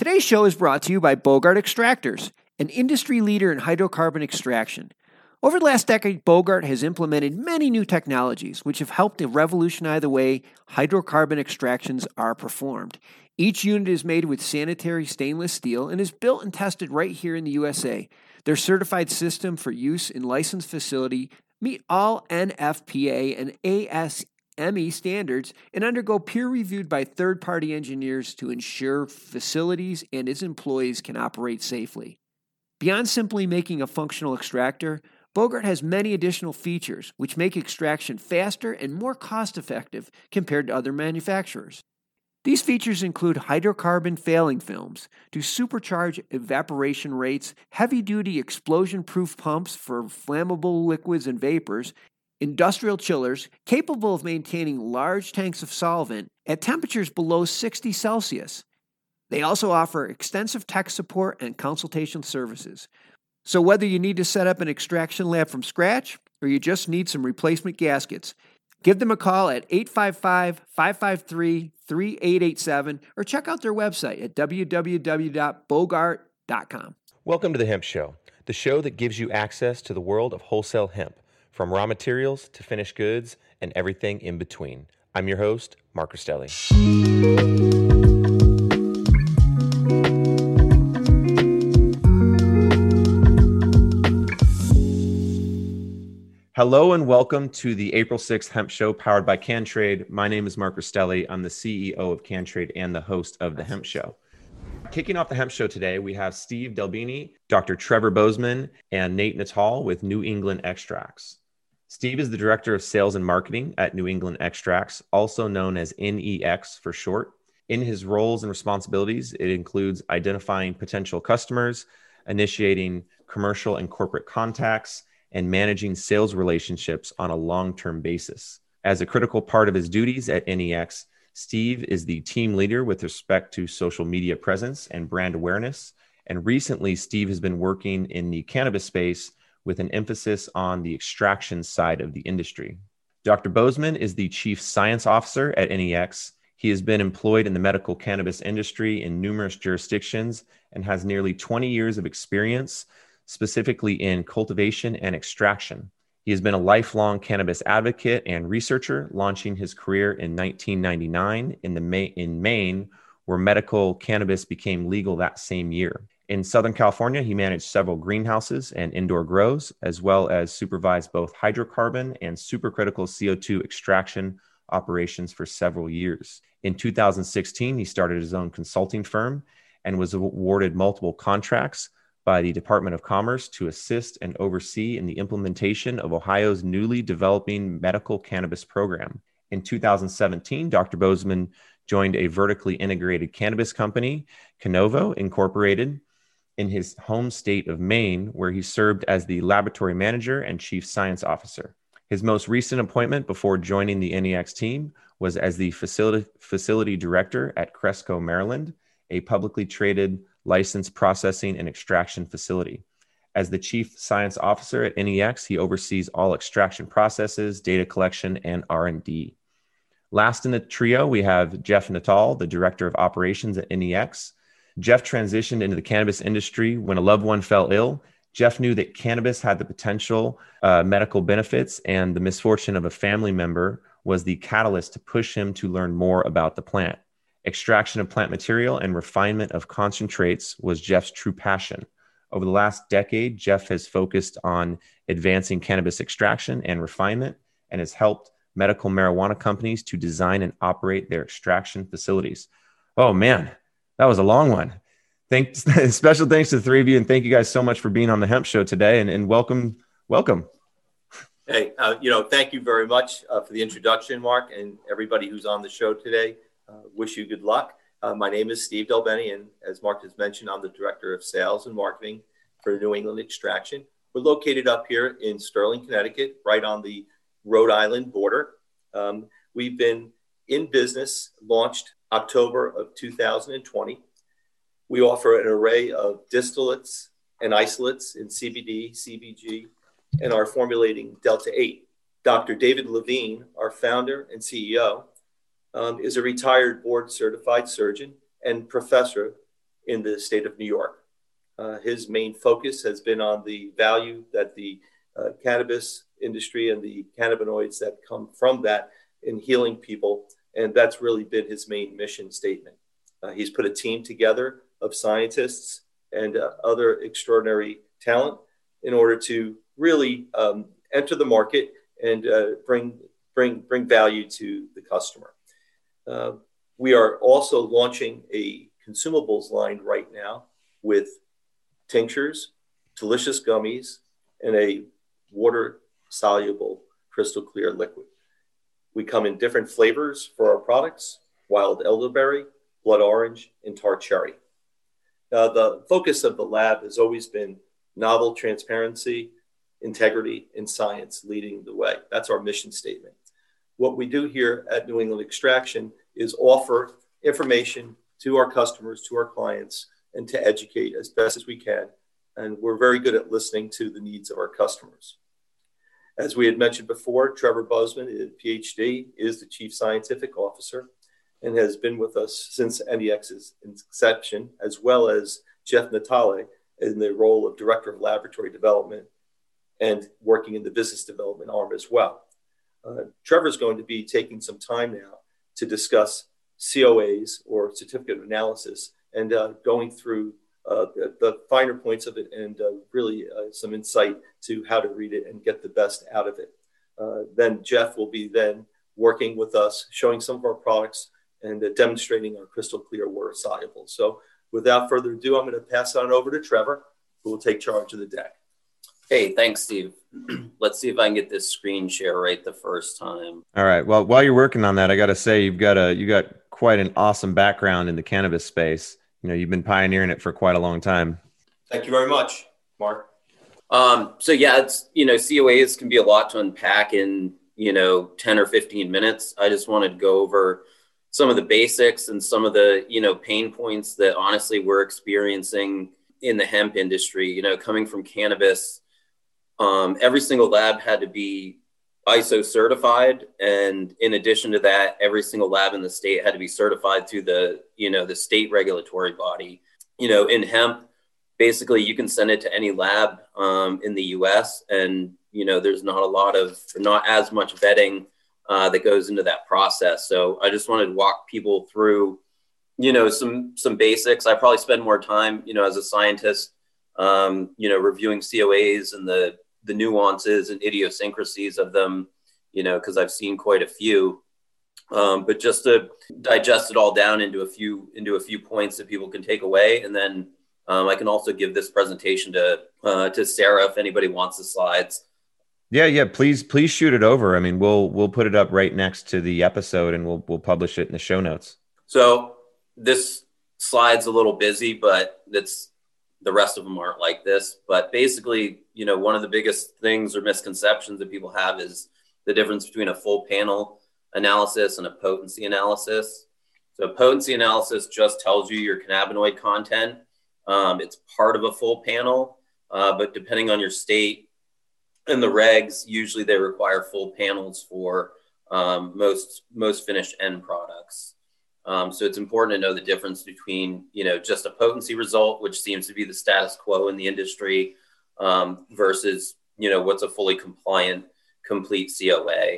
Today's show is brought to you by Bogart Extractors, an industry leader in hydrocarbon extraction. Over the last decade, Bogart has implemented many new technologies which have helped to revolutionize the way hydrocarbon extractions are performed. Each unit is made with sanitary stainless steel and is built and tested right here in the USA. Their certified system for use in licensed facility meet all NFPA and ASME standards and undergo peer reviewed by third-party engineers to ensure facilities and its employees can operate safely. Beyond simply making a functional extractor, Bogart has many additional features which make extraction faster and more cost-effective compared to other manufacturers. These features include hydrocarbon failing films to supercharge evaporation rates, heavy-duty explosion-proof pumps for flammable liquids and vapors, industrial chillers capable of maintaining large tanks of solvent at temperatures below 60 Celsius. They also offer extensive tech support and consultation services. So whether you need to set up an extraction lab from scratch or you just need some replacement gaskets, give them a call at 855-553-3887 or check out their website at www.bogart.com. Welcome to The Hemp Show, the show that gives you access to the world of wholesale hemp, from raw materials to finished goods and everything in between. I'm your host, Mark Rastelli. Hello and welcome to the April 6th Hemp Show powered by CanTrade. My name is Mark Rastelli. I'm the CEO of CanTrade and the host of The Hemp Show. Kicking off The Hemp Show today, we have Steve Delbene, Dr. Trevor Bozeman, and Nate Natal with New England Extracts. Steve is the Director of Sales and Marketing at New England Extracts, also known as NEX for short. In his roles and responsibilities, it includes identifying potential customers, initiating commercial and corporate contacts, and managing sales relationships on a long-term basis. As a critical part of his duties at NEX, Steve is the team leader with respect to social media presence and brand awareness. And recently, Steve has been working in the cannabis space with an emphasis on the extraction side of the industry. Dr. Bozeman is the Chief Science Officer at NEX. He has been employed in the medical cannabis industry in numerous jurisdictions and has nearly 20 years of experience, specifically in cultivation and extraction. He has been a lifelong cannabis advocate and researcher, launching his career in 1999 in Maine, where medical cannabis became legal that same year. In Southern California, he managed several greenhouses and indoor grows, as well as supervised both hydrocarbon and supercritical CO2 extraction operations for several years. In 2016, he started his own consulting firm and was awarded multiple contracts by the Department of Commerce to assist and oversee in the implementation of Ohio's newly developing medical cannabis program. In 2017, Dr. Bozeman joined a vertically integrated cannabis company, Canovo Incorporated, in his home state of Maine, where he served as the laboratory manager and chief science officer. His most recent appointment before joining the NEX team was as the facility director at Cresco, Maryland, a publicly traded licensed processing and extraction facility. As the chief science officer at NEX, he oversees all extraction processes, data collection, and R&D. Last in the trio, we have Jeff Natal, the director of operations at NEX. Jeff transitioned into the cannabis industry when a loved one fell ill. Jeff knew that cannabis had the potential medical benefits, and the misfortune of a family member was the catalyst to push him to learn more about the plant. Extraction of plant material and refinement of concentrates was Jeff's true passion. Over the last decade, Jeff has focused on advancing cannabis extraction and refinement and has helped medical marijuana companies to design and operate their extraction facilities. Oh man, that was a long one. Special thanks to the three of you, and thank you guys so much for being on the Hemp Show today, and welcome. Hey, thank you very much for the introduction, Mark, and everybody who's on the show today. Wish you good luck. My name is Steve Delbene, and as Mark has mentioned, I'm the Director of Sales and Marketing for New England Extraction. We're located up here in Sterling, Connecticut, right on the Rhode Island border. We've been in business, launched October of 2020. We offer an array of distillates and isolates in CBD, CBG, and are formulating Delta 8. Dr. David Levine, our founder and CEO, is a retired board certified surgeon and professor in the state of New York. His main focus has been on the value that the cannabis industry and the cannabinoids that come from that in healing people. And that's really been his main mission statement. He's put a team together of scientists and other extraordinary talent in order to really enter the market and bring value to the customer. We are also launching a consumables line right now with tinctures, delicious gummies, and a water-soluble crystal clear liquid. We come in different flavors for our products: wild elderberry, blood orange, and tart cherry. The focus of the lab has always been novel transparency, integrity, and science leading the way. That's our mission statement. What we do here at New England Extraction is offer information to our customers, to our clients, and to educate as best as we can. And we're very good at listening to the needs of our customers. As we had mentioned before, Trevor Busman, PhD, is the Chief Scientific Officer and has been with us since NEX's inception, as well as Jeff Natale in the role of Director of Laboratory Development and working in the business development arm as well. Trevor's going to be taking some time now to discuss COAs, or Certificate of Analysis, and going through the finer points of it and really some insight to how to read it and get the best out of it. Then Jeff will be then working with us, showing some of our products and demonstrating our crystal clear water soluble. So without further ado, I'm going to pass on over to Trevor, who will take charge of the deck. Hey, thanks, Steve. Let's see if I can get this screen share right the first time. All right. Well, while you're working on that, I got to say you got quite an awesome background in the cannabis space. You know, you've been pioneering it for quite a long time. Thank you very much, Mark. So yeah, it's, COAs can be a lot to unpack in, 10 or 15 minutes. I just wanted to go over some of the basics and some of the, pain points that honestly we're experiencing in the hemp industry. Coming from cannabis, every single lab had to be ISO certified. And in addition to that, every single lab in the state had to be certified through the state regulatory body. In hemp, basically you can send it to any lab in the US, and, there's not as much vetting that goes into that process. So I just wanted to walk people through, some basics. I probably spend more time, as a scientist, reviewing COAs and the nuances and idiosyncrasies of them, because I've seen quite a few. But just to digest it all down into a few points that people can take away, and then I can also give this presentation to Sarah if anybody wants the slides. Yeah. Please shoot it over. I mean, we'll put it up right next to the episode, and we'll publish it in the show notes. So this slide's a little busy, but the rest of them aren't like this. But basically, one of the biggest things or misconceptions that people have is the difference between a full panel analysis and a potency analysis. So potency analysis just tells you your cannabinoid content. It's part of a full panel, but depending on your state and the regs, usually they require full panels for most finished end products. So it's important to know the difference between, just a potency result, which seems to be the status quo in the industry, versus, what's a fully compliant, complete COA.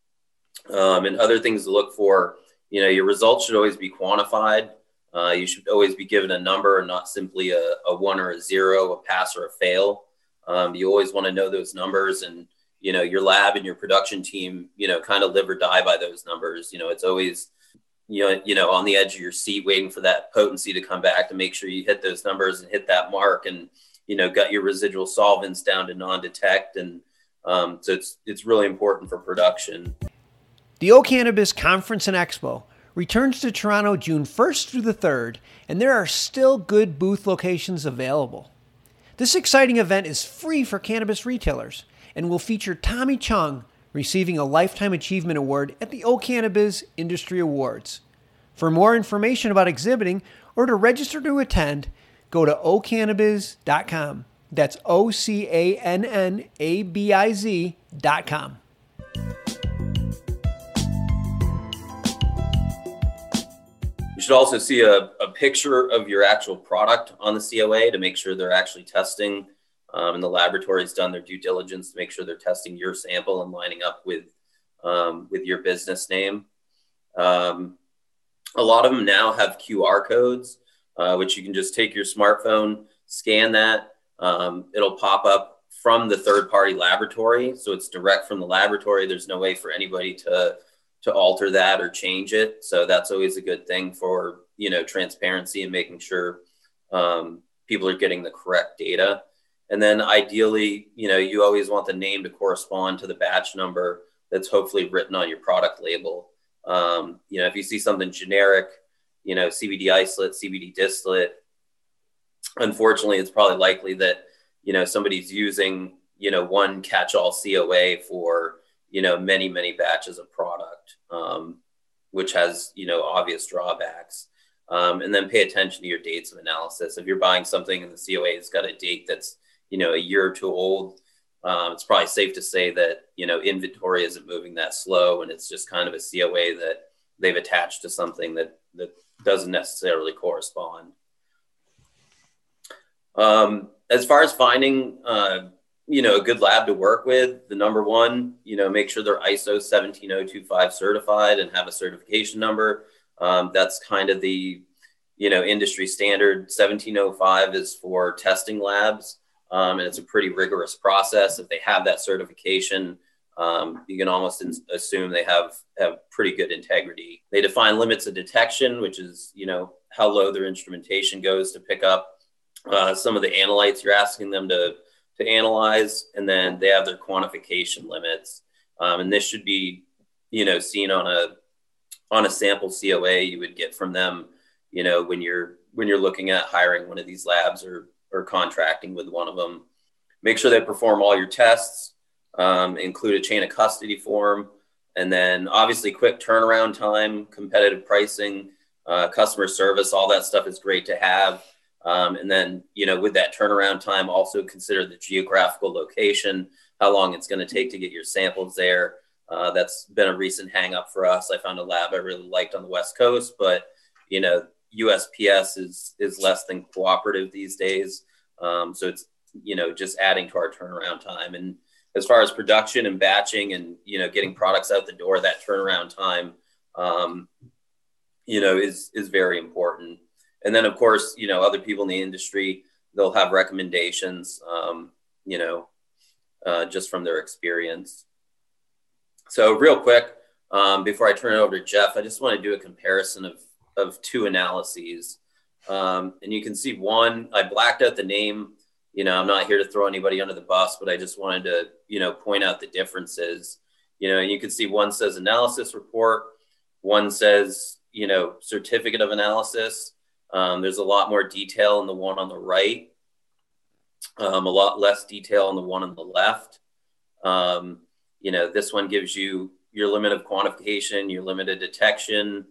And other things to look for, your results should always be quantified. You should always be given a number and not simply a 1 or a 0, a pass or a fail. You always want to know those numbers, and, your lab and your production team, kind of live or die by those numbers. It's always, on the edge of your seat waiting for that potency to come back to make sure you hit those numbers and hit that mark, and, got your residual solvents down to non-detect. And so it's really important for production. The O Cannabis Conference and Expo returns to Toronto June 1st through the 3rd, and there are still good booth locations available. This exciting event is free for cannabis retailers and will feature Tommy Chung receiving a Lifetime Achievement Award at the O Cannabis Industry Awards. For more information about exhibiting or to register to attend, go to ocannabis.com. That's OCANNABIZ.com. You should also see a picture of your actual product on the COA to make sure they're actually testing, and the laboratory's done their due diligence to make sure they're testing your sample and lining up with your business name. A lot of them now have QR codes, which you can just take your smartphone, scan that. It'll pop up from the third-party laboratory. So it's direct from the laboratory. There's no way for anybody to alter that or change it. So that's always a good thing for, transparency and making sure people are getting the correct data. And then ideally, you always want the name to correspond to the batch number that's hopefully written on your product label. If you see something generic, CBD isolate, CBD distillate, unfortunately, it's probably likely that, somebody's using, one catch-all COA for, many, many batches of product, which has, obvious drawbacks. And then pay attention to your dates of analysis. If you're buying something and the COA has got a date that's, a year or two old, it's probably safe to say that, inventory isn't moving that slow, and it's just kind of a COA that they've attached to something that doesn't necessarily correspond. As far as finding, a good lab to work with, the number one, make sure they're ISO 17025 certified and have a certification number. That's kind of the, industry standard. 1705 is for testing labs. And it's a pretty rigorous process. If they have that certification, you can almost assume they have pretty good integrity. They define limits of detection, which is, how low their instrumentation goes to pick up some of the analytes you're asking them to analyze. And then they have their quantification limits. And this should be, seen on a sample COA you would get from them, when you're looking at hiring one of these labs or contracting with one of them. Make sure they perform all your tests, include a chain of custody form, and then obviously quick turnaround time, competitive pricing, customer service, all that stuff is great to have. And then, with that turnaround time, also consider the geographical location, how long it's going to take to get your samples there. That's been a recent hang up for us. I found a lab I really liked on the West Coast, but, USPS is less than cooperative these days. So it's, just adding to our turnaround time. And as far as production and batching and, getting products out the door, that turnaround time, is very important. And then of course, other people in the industry, they'll have recommendations, just from their experience. So real quick, before I turn it over to Jeff, I just want to do a comparison of two analyses. And you can see one, I blacked out the name. I'm not here to throw anybody under the bus, but I just wanted to, point out the differences. And you can see one says analysis report, one says, certificate of analysis. There's a lot more detail in the one on the right, a lot less detail on the one on the left. This one gives you your limit of quantification, your limit of detection,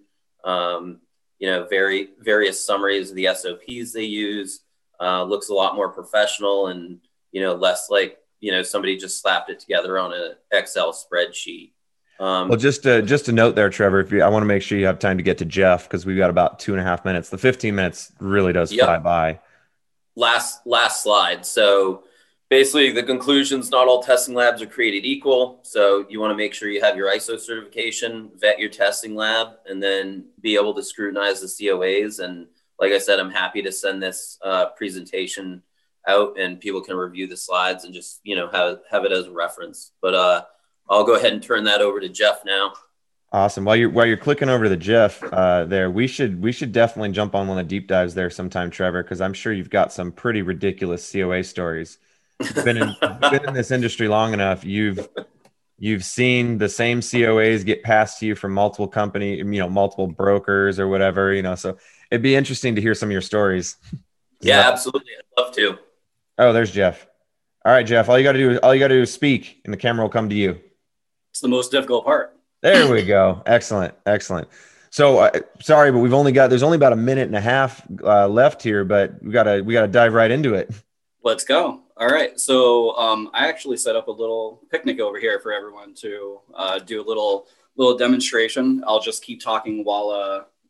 various summaries of the SOPs they use. Looks a lot more professional and, less like, somebody just slapped it together on an Excel spreadsheet. Well, just a note there, Trevor, I want to make sure you have time to get to Jeff, because we've got about 2.5 minutes. The 15 minutes really does fly by. Last slide. So basically the conclusions, not all testing labs are created equal. So you want to make sure you have your ISO certification, vet your testing lab, and then be able to scrutinize the COAs. And like I said, I'm happy to send this presentation out and people can review the slides and just, have it as a reference. But I'll go ahead and turn that over to Jeff now. Awesome. While you're clicking over to the Jeff there, we should definitely jump on one of the deep dives there sometime, Trevor, because I'm sure you've got some pretty ridiculous COA stories. You've been in this industry long enough. You've seen the same COAs get passed to you from multiple company, multiple brokers or whatever, so it'd be interesting to hear some of your stories. Yeah, absolutely. I'd love to. Oh, there's Jeff. All right, Jeff, all you got to do is speak and the camera will come to you. It's the most difficult part. There we go. Excellent. So sorry, but there's only about 1.5 minutes left here, but we gotta dive right into it. Let's go. All right. So I actually set up a little picnic over here for everyone to do a little demonstration. I'll just keep talking while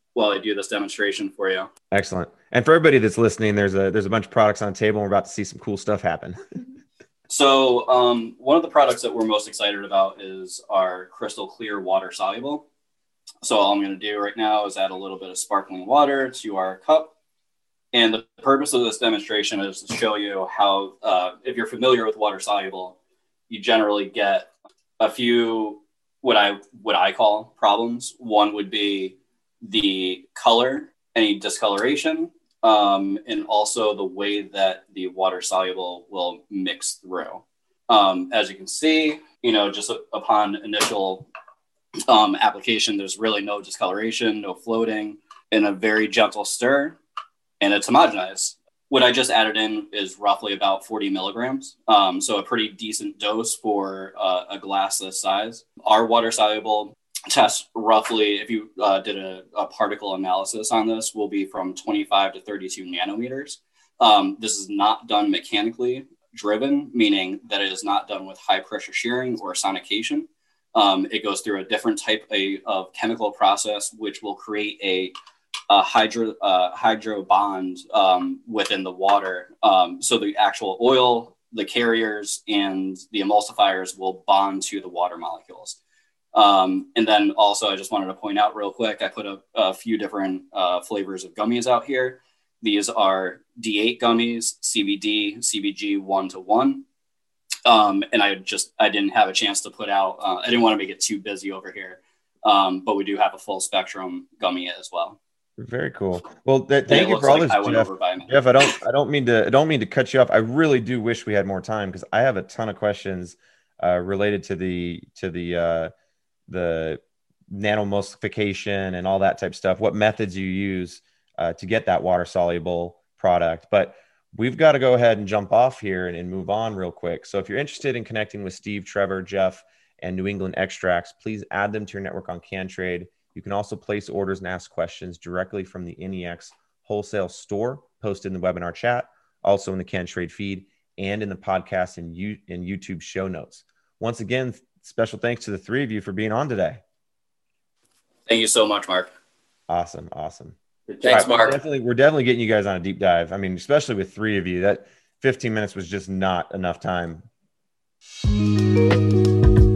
while I do this demonstration for you. Excellent. And for everybody that's listening, there's a bunch of products on the table, and we're about to see some cool stuff happen. So one of the products that we're most excited about is our crystal clear water soluble. So all I'm going to do right now is add a little bit of sparkling water to our cup. And the purpose of this demonstration is to show you how, if you're familiar with water soluble, you generally get a few what I call problems. One would be the color, any discoloration, and also the way that the water soluble will mix through. As you can see, just upon initial application, there's really no discoloration, no floating, and a very gentle stir, and it's homogenized. What I just added in is roughly about 40 milligrams, so a pretty decent dose for a glass this size. Our water soluble test roughly, if you did a particle analysis on this, will be from 25 to 32 nanometers. This is not done mechanically driven, meaning that it is not done with high pressure shearing or sonication. It goes through a different type of chemical process, which will create a hydro bond within the water. So the actual oil, the carriers, and the emulsifiers will bond to the water molecules. And then also, I just wanted to point out real quick, I put a few different flavors of gummies out here. These are D8 gummies, CBD, CBG 1-to-1. And I didn't have a chance to put out, I didn't want to make it too busy over here. But we do have a full spectrum gummy as well. Very cool. Well, thank you for all this, Jeff. I don't mean to cut you off. I really do wish we had more time, because I have a ton of questions related to the nanomulsification and all that type of stuff. What methods you use to get that water soluble product, but we've got to go ahead and jump off here and move on real quick. So if you're interested in connecting with Steve, Trevor, Jeff, and New England Extracts, please add them to your network on CanTrade. You can also place orders and ask questions directly from the NEX wholesale store, posted in the webinar chat, also in the CanTrade feed, and in the podcast and YouTube show notes. Once again, special thanks to the three of you for being on today. Thank you so much, Mark. Awesome. Thanks, Mark. We're definitely getting you guys on a deep dive. I mean, especially with three of you, that 15 minutes was just not enough time.